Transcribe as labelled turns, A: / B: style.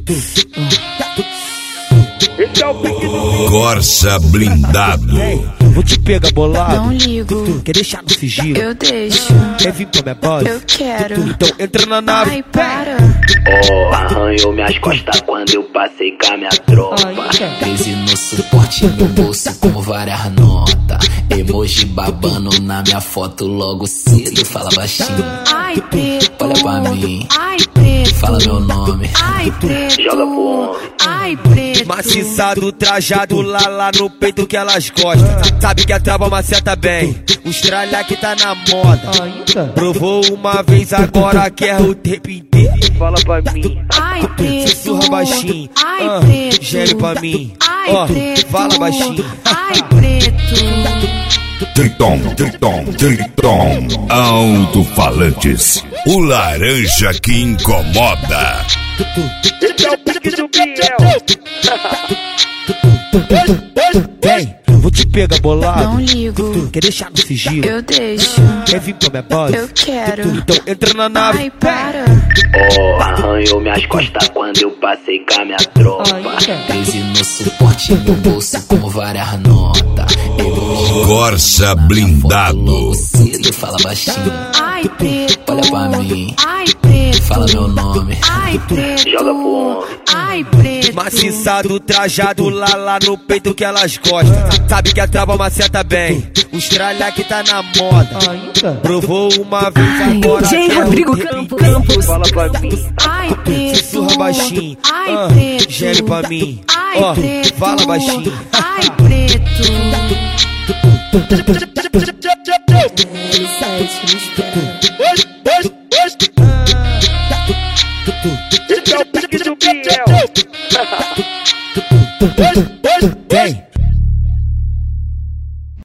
A: Esse é o pique do
B: Corsa blindado.
C: Vou te pegar bolado.
D: Não ligo.
C: Quer deixar no sigilo?
D: Eu deixo.
C: Quer vir pra minha base?
D: Eu quero.
C: Então entra na nave.
D: Ai, para.
E: Oh, arranhou minhas costas quando eu passei com a minha tropa.
F: 13 no suporte, no bolso com várias notas. Emoji babando na minha foto logo cedo. Fala baixinho,
D: Ai, preto.
F: olha pra mim,
D: Ai, preto.
F: fala meu nome.
D: Ai, preto.
E: Joga pro homem.
D: Ai, preto.
C: Maciçado, trajado lá no peito que elas gostam. Sabe que a trava maceta bem. Os tralha que tá na moda. Provou uma vez, agora quer o tempo inteiro.
A: Fala pra mim.
D: Ai, preto.
C: Sussurra baixinho.
D: Ai, preto.
C: Gere pra mim.
D: Ai,
C: Ó,
D: preto.
C: fala baixinho.
D: Ai, preto.
B: Triton, Triton, Triton. Alto-falantes. O laranja que incomoda.
A: Esse é o pique do Biel.
C: Vem, vou te pegar bolado.
D: Não ligo.
C: Quer deixar no sigilo?
D: Eu deixo.
C: Quer vir pra minha base?
D: Eu quero.
C: Então entra na nave.
D: Ai, para.
E: Oh, arranhou minhas costas quando eu passei com a minha tropa.
F: 13 no suporte, no bolso com várias notas. Emoji
B: Corsa
F: logo
B: blindado.
F: cedo. Fala baixinho,
D: Ai, preto.
F: olha pra mim,
D: Ai, preto.
F: fala meu nome.
D: Ai, preto.
E: Joga pro homem.
D: Ai, preto.
C: Maciçado, trajado lá no peito que elas gostam. Sabe que a trava maceta bem. Os tralha que tá na moda. Provou uma vez, agora
G: DJ
C: quer o
G: Rodrigo
C: tempo
G: Campos.
A: Fala pra mim.
D: Ai, preto.
C: Sussurra baixinho.
D: Ai, preto.
C: Gere pra mim.
D: Ai,
C: Ó,
D: preto.
C: fala baixinho.
D: Ai, preto.
A: Esse é o pique do Biel.
C: Vem,